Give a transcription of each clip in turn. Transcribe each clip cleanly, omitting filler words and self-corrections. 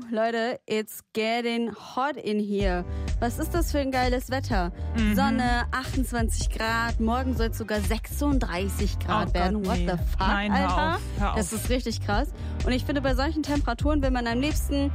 Leute, it's getting hot in here. Was ist das für ein geiles Wetter? Sonne, 28 Grad, morgen soll es sogar 36 Grad werden. What the fuck, Nein, Alter? Hör auf. Das ist richtig krass. Und ich finde, bei solchen Temperaturen will man am liebsten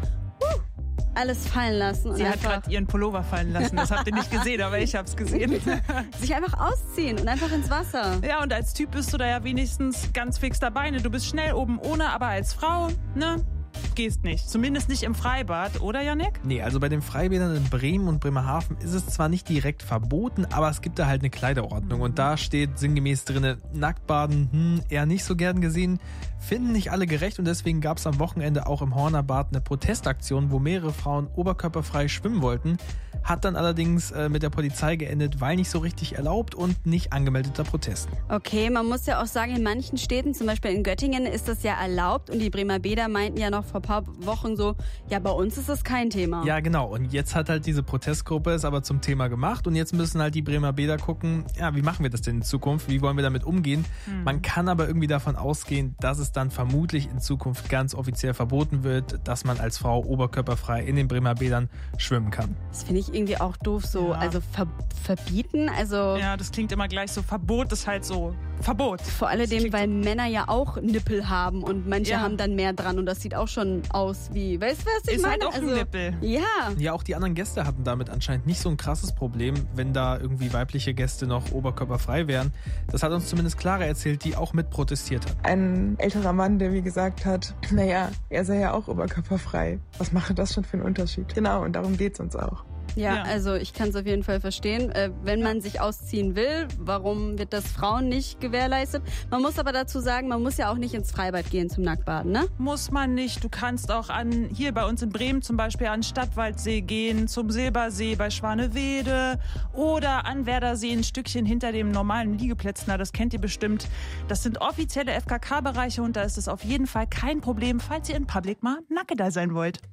alles fallen lassen. Sie und hat gerade ihren Pullover fallen lassen. Das habt ihr nicht gesehen, aber ich hab's gesehen. sich einfach ausziehen und einfach ins Wasser. Ja, und als Typ bist du da ja wenigstens ganz fix dabei. Ne? Du bist schnell oben ohne, aber als Frau, ne? Gehst nicht. Zumindest nicht im Freibad, oder Yannick? Nee, also bei den Freibädern in Bremen und Bremerhaven ist es zwar nicht direkt verboten, aber es gibt da halt eine Kleiderordnung. Und da steht sinngemäß drin, Nacktbaden, eher nicht so gern gesehen, finden nicht alle gerecht. Und deswegen gab es am Wochenende auch im Hornerbad eine Protestaktion, wo mehrere Frauen oberkörperfrei schwimmen wollten. Hat dann allerdings mit der Polizei geendet, weil nicht so richtig erlaubt und nicht angemeldeter Protest. Okay, man muss ja auch sagen, in manchen Städten, zum Beispiel in Göttingen, ist das ja erlaubt. Und die Bremer Bäder meinten ja noch vor ein paar Wochen so, ja, bei uns ist das kein Thema. Ja, genau. Und jetzt hat halt diese Protestgruppe es aber zum Thema gemacht. Und jetzt müssen halt die Bremer Bäder gucken, ja, wie machen wir das denn in Zukunft? Wie wollen wir damit umgehen? Man kann aber irgendwie davon ausgehen, dass es dann vermutlich in Zukunft ganz offiziell verboten wird, dass man als Frau oberkörperfrei in den Bremer Bädern schwimmen kann. Das finde ich irgendwie auch doof so. Ja. Also verbieten, also Ja, das klingt immer gleich so. Verbot ist halt so. Verbot. vor alledem, weil Männer ja auch Nippel haben und manche haben dann mehr dran und das sieht auch schon aus wie, weißt du, was ich Ist meine? halt auch ein Nippel. Ja. Ja, auch die anderen Gäste hatten damit anscheinend nicht so ein krasses Problem, wenn da irgendwie weibliche Gäste noch oberkörperfrei wären. Das hat uns zumindest Clara erzählt, die auch mit protestiert hat. Ein älterer Mann, der mir gesagt hat, naja, er sei ja auch oberkörperfrei. Was macht das schon für einen Unterschied? Genau, und darum geht's uns auch. Ja, also ich kann es auf jeden Fall verstehen. Wenn man sich ausziehen will, warum wird das Frauen nicht gewährleistet? Man muss aber dazu sagen, man muss ja auch nicht ins Freibad gehen zum Nacktbaden, ne? Muss man nicht. Du kannst auch hier bei uns in Bremen zum Beispiel an den Stadtwaldsee gehen, zum Silbersee bei Schwanewede oder an Werdersee ein Stückchen hinter dem normalen Liegeplätzen. Na, das kennt ihr bestimmt. Das sind offizielle FKK-Bereiche und da ist es auf jeden Fall kein Problem, falls ihr in Public mal nacketer sein wollt.